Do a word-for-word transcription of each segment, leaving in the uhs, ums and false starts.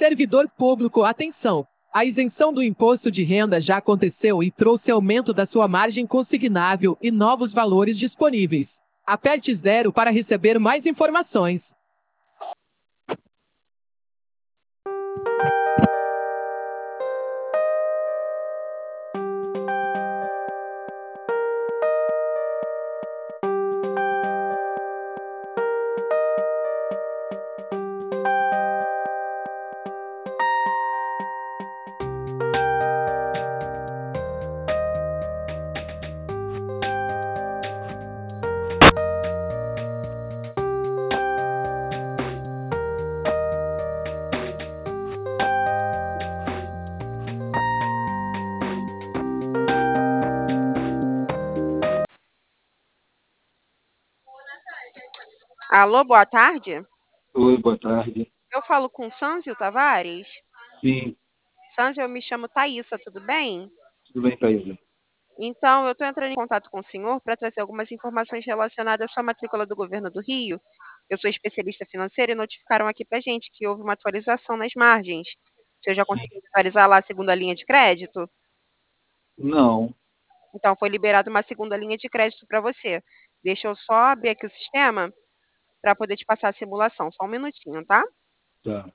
Servidor público, atenção! A isenção do imposto de renda já aconteceu e trouxe aumento da sua margem consignável e novos valores disponíveis. Aperte zero para receber mais informações. Alô, boa tarde. Oi, boa tarde. Eu falo com Sânzio Tavares. Sim, Sânzio, eu me chamo Thaísa, tudo bem? tudo bem, Thaisa? Então, eu estou entrando em contato com o senhor para trazer algumas informações relacionadas à sua matrícula do governo do Rio. Eu sou especialista financeira e notificaram aqui para gente que houve uma atualização nas margens. O senhor já Sim. conseguiu atualizar lá a segunda linha de crédito? Não, Então, foi liberada uma segunda linha de crédito para você. Deixa eu só abrir aqui o sistema para poder te passar a simulação. Só um minutinho, tá? tá.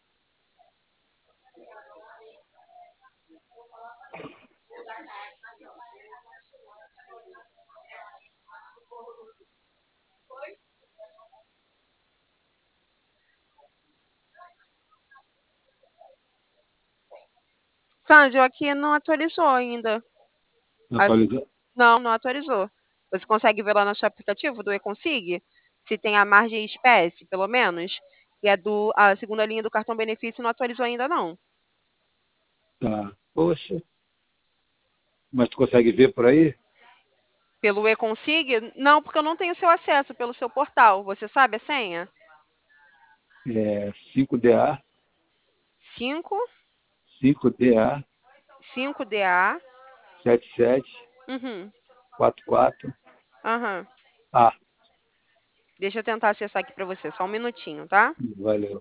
Sânzio, aqui não atualizou ainda. Atualizar? Não, não atualizou. Você consegue ver lá no seu aplicativo do eConsig se tem a margem espécie, pelo menos, que é do a segunda linha do cartão benefício não atualizou ainda não. Tá. Poxa, mas tu consegue ver por aí? Pelo eConsig? Não, porque eu não tenho seu acesso pelo seu portal. Você sabe a senha? É cinco D A, cinco, cinco D A, cinco D A. sete sete Uhum. quatro quatro Aham. A. Deixa eu tentar acessar aqui para você, só um minutinho, tá? Valeu.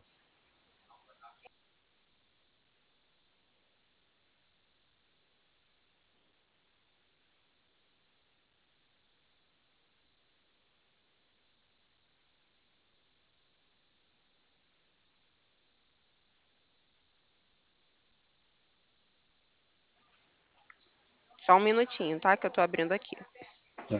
Só um minutinho, tá? Que eu tô abrindo aqui. Tá.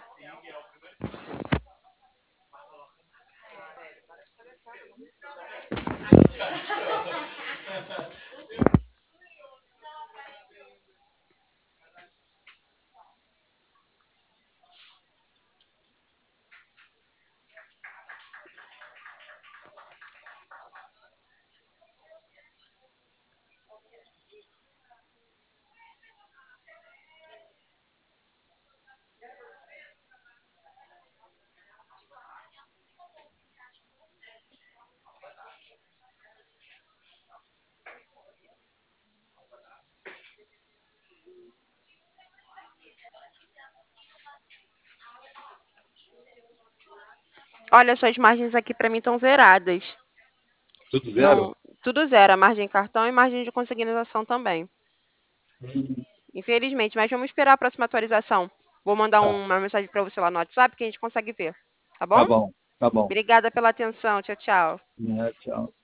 Olha, suas margens aqui para mim estão zeradas. Tudo zero? Não, tudo zero, a margem cartão e margem de consignação também. Hum, Infelizmente, mas vamos esperar a próxima atualização. Vou mandar tá. uma mensagem para você lá no WhatsApp que a gente consegue ver, tá Tá bom? bom, tá bom. Obrigada pela atenção. Tchau, tchau. É, tchau.